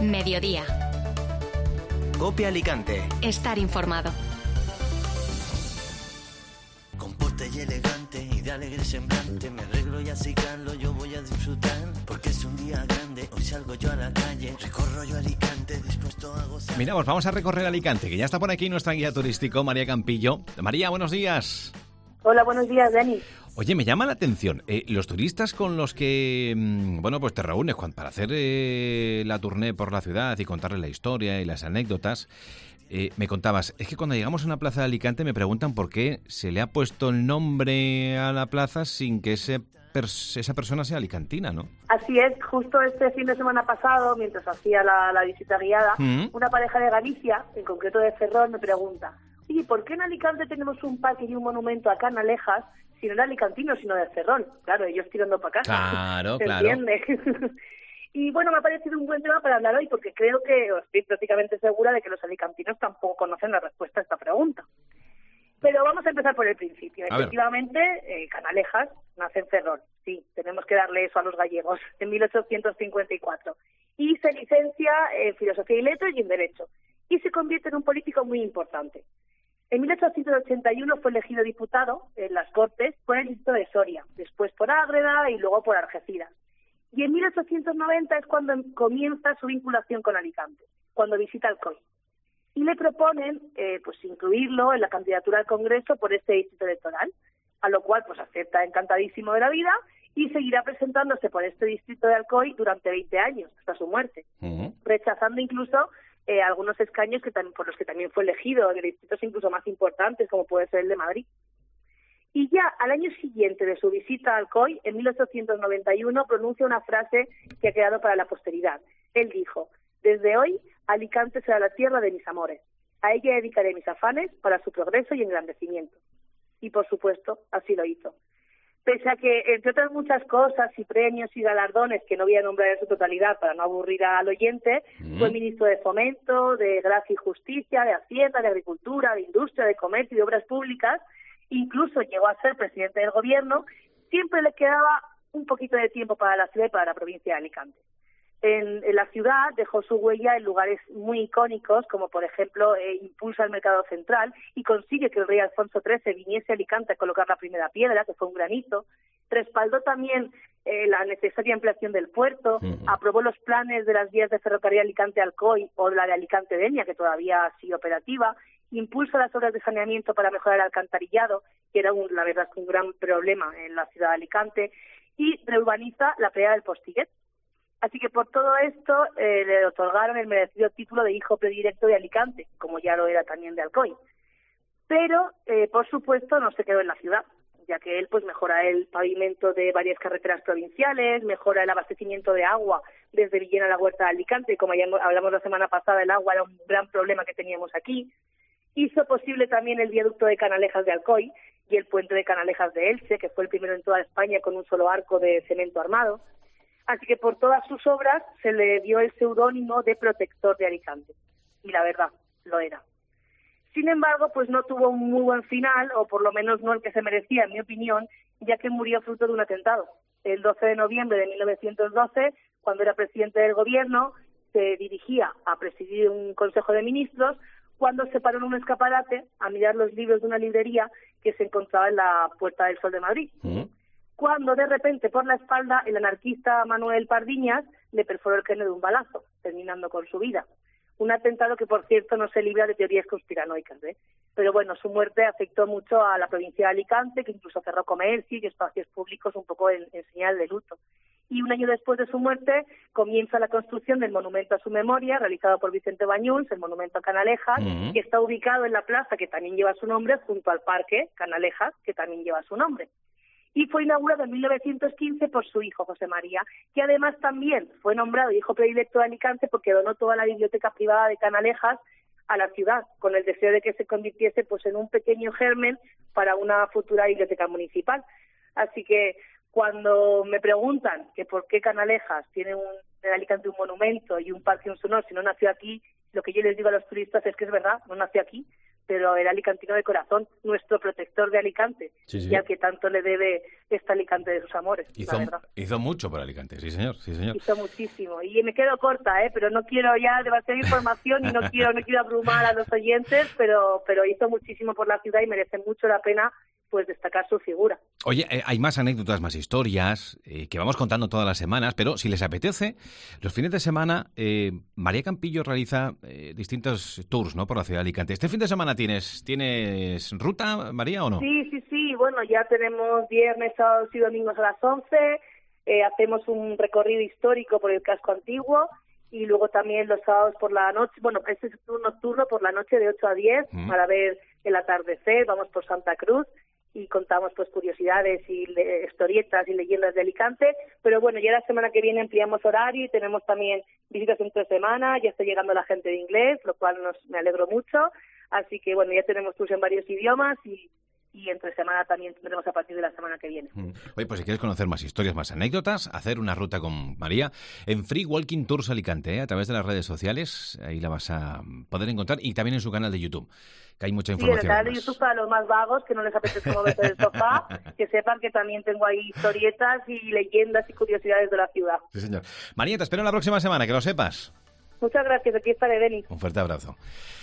Mediodía. COPE Alicante. Estar informado. Composta y elegante y de alegre semblante, me arreglo y así calo, yo voy a disfrutar, porque es un día grande, hoy salgo yo a la calle, recorro yo Alicante, dispuesto a gozar. Mira, pues vamos a recorrer Alicante, que ya está por aquí nuestra guía turístico, María Campillo. María, buenos días. Hola, buenos días, Dani. Oye, me llama la atención, los turistas con los que, pues te reúnes para hacer la tournée por la ciudad y contarles la historia y las anécdotas. Me contabas, es que cuando llegamos a una plaza de Alicante me preguntan por qué se le ha puesto el nombre a la plaza sin que esa persona sea alicantina, ¿no? Así es, justo este fin de semana pasado, mientras hacía la visita guiada, una pareja de Galicia, en concreto de Ferrol, me pregunta: oye, ¿por qué en Alicante tenemos un parque y un monumento a Canalejas, si no era alicantino, sino de Ferrol? Claro, ellos tirando para casa. Claro, ¿Se claro. entiende? Y bueno, me ha parecido un buen tema para hablar hoy, porque creo que estoy prácticamente segura de que los alicantinos tampoco conocen la respuesta a esta pregunta. Pero vamos a empezar por el principio. Efectivamente, Canalejas nace en Ferrol. Sí, tenemos que darle eso a los gallegos, en 1854. Y se licencia en Filosofía y Letras y en Derecho. Y se convierte en un político muy importante. En 1881 fue elegido diputado en las Cortes por el distrito de Soria, después por Ágreda y luego por Algeciras. Y en 1890 es cuando comienza su vinculación con Alicante, cuando visita Alcoy. Y le proponen pues incluirlo en la candidatura al Congreso por este distrito electoral, a lo cual pues acepta encantadísimo de la vida y seguirá presentándose por este distrito de Alcoy durante 20 años, hasta su muerte, rechazando incluso algunos escaños por los que también fue elegido, de distritos incluso más importantes, como puede ser el de Madrid. Y ya al año siguiente de su visita a Alcoy, en 1891, pronuncia una frase que ha quedado para la posteridad. Él dijo: desde hoy, Alicante será la tierra de mis amores. A ella dedicaré mis afanes para su progreso y engrandecimiento. Y por supuesto, así lo hizo. Pese a que, entre otras muchas cosas y premios y galardones que no voy a nombrar en su totalidad para no aburrir al oyente, fue ministro de Fomento, de Gracia y Justicia, de Hacienda, de Agricultura, de Industria, de Comercio y de Obras Públicas. Incluso llegó a ser presidente del gobierno. Siempre le quedaba un poquito de tiempo para la ciudad y para la provincia de Alicante. En la ciudad dejó su huella en lugares muy icónicos, como por ejemplo impulsa el mercado central y consigue que el rey Alfonso XIII viniese a Alicante a colocar la primera piedra, que fue un granito. Respaldó también la necesaria ampliación del puerto, aprobó los planes de las vías de ferrocarril Alicante-Alcoy o la de Alicante-Denia, que todavía sigue operativa. Impulsa las obras de saneamiento para mejorar el alcantarillado, que era la verdad un gran problema en la ciudad de Alicante, y reurbaniza la playa del Postiguet. Así que por todo esto le otorgaron el merecido título de hijo predilecto de Alicante, como ya lo era también de Alcoy. Pero, por supuesto, no se quedó en la ciudad, ya que él pues mejora el pavimento de varias carreteras provinciales, mejora el abastecimiento de agua desde Villena a la Huerta de Alicante. Como ya hablamos la semana pasada, el agua era un gran problema que teníamos aquí. Hizo posible también el viaducto de Canalejas de Alcoy y el puente de Canalejas de Elche, que fue el primero en toda España con un solo arco de cemento armado. Así que por todas sus obras se le dio el seudónimo de protector de Alicante. Y la verdad, lo era. Sin embargo, pues no tuvo un muy buen final, o por lo menos no el que se merecía, en mi opinión, ya que murió fruto de un atentado. El 12 de noviembre de 1912, cuando era presidente del gobierno, se dirigía a presidir un consejo de ministros, cuando se paró en un escaparate a mirar los libros de una librería que se encontraba en la Puerta del Sol de Madrid. Cuando de repente por la espalda el anarquista Manuel Pardiñas le perforó el cráneo de un balazo, terminando con su vida. Un atentado que, por cierto, no se libra de teorías conspiranoicas, Pero bueno, su muerte afectó mucho a la provincia de Alicante, que incluso cerró comercio y espacios públicos un poco en señal de luto. Y un año después de su muerte comienza la construcción del monumento a su memoria, realizado por Vicente Bañuls, el monumento a Canalejas, que está ubicado en la plaza que también lleva su nombre, junto al parque Canalejas, que también lleva su nombre. Y fue inaugurado en 1915 por su hijo, José María, que además también fue nombrado hijo predilecto de Alicante porque donó toda la biblioteca privada de Canalejas a la ciudad, con el deseo de que se convirtiese pues en un pequeño germen para una futura biblioteca municipal. Así que cuando me preguntan que por qué Canalejas tiene en Alicante un monumento y un parque en su honor si no nació aquí, lo que yo les digo a los turistas es que es verdad, no nació aquí, pero era alicantino de corazón, nuestro protector de Alicante, y al que tanto le debe esta Alicante de sus amores, la verdad. Hizo mucho por Alicante, sí señor. Hizo muchísimo. Y me quedo corta, pero no quiero ya demasiada información y no quiero abrumar a los oyentes, pero hizo muchísimo por la ciudad y merece mucho la pena pues destacar su figura. Oye, hay más anécdotas, más historias que vamos contando todas las semanas, pero si les apetece, los fines de semana María Campillo realiza distintos tours, ¿no?, por la ciudad de Alicante. ¿Este fin de semana tienes ruta, María, o no? Sí. Bueno, ya tenemos viernes, sábados y domingos a las 11. Hacemos un recorrido histórico por el casco antiguo y luego también los sábados por la noche. Bueno, este es un nocturno por la noche de 8 a 10 para ver el atardecer. Vamos por Santa Cruz y contamos pues curiosidades y historietas y leyendas de Alicante, pero bueno, ya la semana que viene ampliamos horario y tenemos también visitas entre semana, ya está llegando la gente de inglés, lo cual me alegro mucho, así que bueno, ya tenemos tours en varios idiomas y entre semana también tendremos a partir de la semana que viene. Oye, pues si quieres conocer más historias, más anécdotas, hacer una ruta con María en Free Walking Tours Alicante, a través de las redes sociales, ahí la vas a poder encontrar, y también en su canal de YouTube, que hay mucha información. Sí, en el canal de YouTube para los más vagos, que no les apetece moverse del sofá, que sepan que también tengo ahí historietas y leyendas y curiosidades de la ciudad. Sí, señor. María, te espero la próxima semana, que lo sepas. Muchas gracias, aquí estaré, Denis. Un fuerte abrazo.